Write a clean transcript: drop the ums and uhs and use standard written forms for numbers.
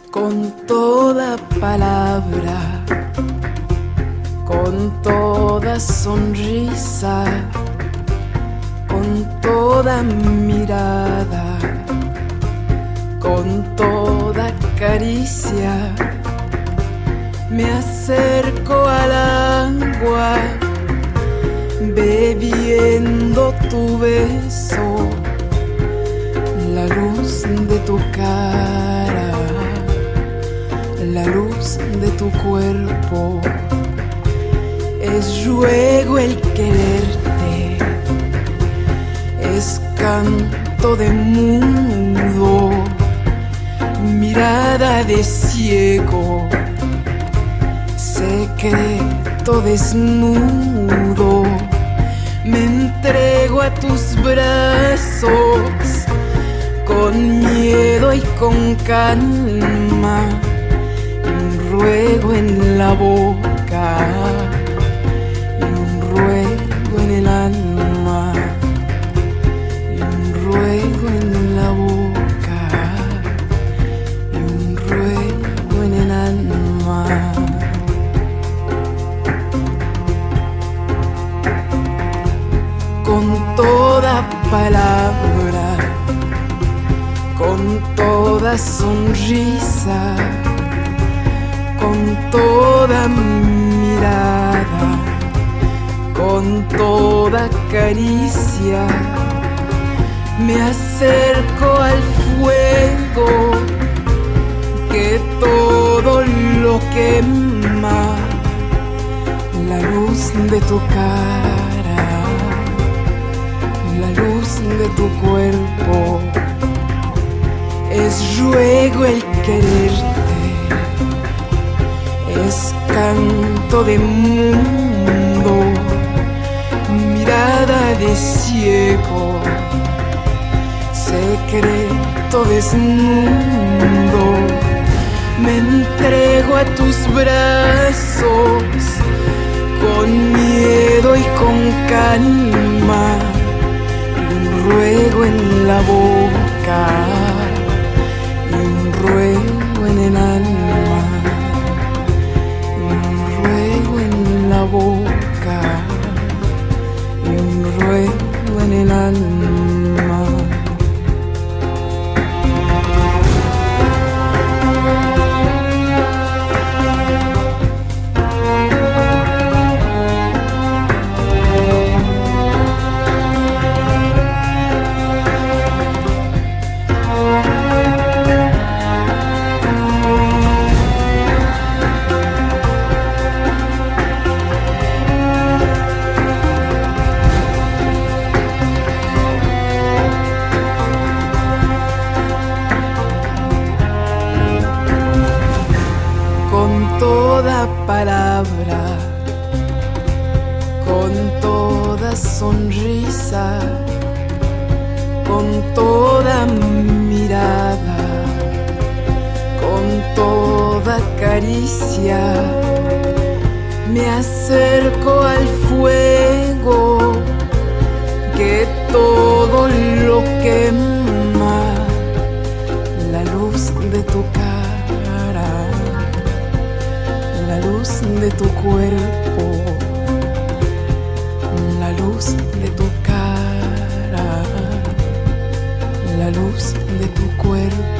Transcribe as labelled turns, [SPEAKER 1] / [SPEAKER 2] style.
[SPEAKER 1] con toda palabra, con toda sonrisa, con toda mirada, con toda caricia, me acerco al agua, bebiendo tu beso, la luz de tu cara, la luz de tu cuerpo. Es ruego el quererte, es canto de mundo, mirada de ciego, secreto desnudo. Me entrego a tus brazos con miedo y con calma, un ruego en la boca y un ruego en el alma, y un ruego en la boca y un ruego en el alma. Con toda palabra, con toda sonrisa, con toda mirada, con toda caricia, me acerco al fuego que todo lo quema, la luz de tu cara, la luz de tu cuerpo. Es ruego el quererte, es canto de mundo, mirada de ciego, secreto desnudo. Me entrego a tus brazos con miedo y con calma, un ruego en la boca y un ruego en el alma, un ruego en la boca y un ruego en el alma. Toda palabra, con toda sonrisa, con toda mirada, con toda caricia, me acerco al fuego que todo lo quema, la luz de tu cara, la luz de tu cuerpo, la luz de tu cara, la luz de tu cuerpo.